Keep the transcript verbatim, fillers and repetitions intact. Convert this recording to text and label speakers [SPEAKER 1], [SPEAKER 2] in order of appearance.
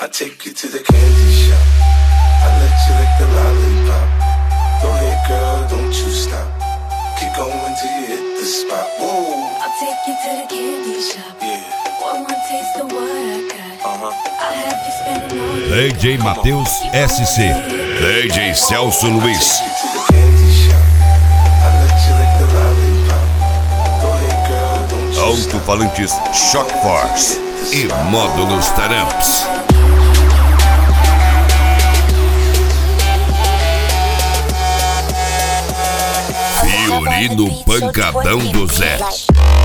[SPEAKER 1] I take you to the candy shop. I let you lick the lollipop. Go ahead, girl, don't you stop. Keep going till you hit the spot. Whoa.
[SPEAKER 2] I'll take you to the candy shop.
[SPEAKER 1] Yeah.
[SPEAKER 2] One more taste of what I got.
[SPEAKER 1] Uh-huh.
[SPEAKER 2] I have you spending all
[SPEAKER 3] D J Matheus S C.
[SPEAKER 4] D J Celso Luiz. Alto-falantes Shock Force e módulos Taramps. Fiorino Pancadão do Zé.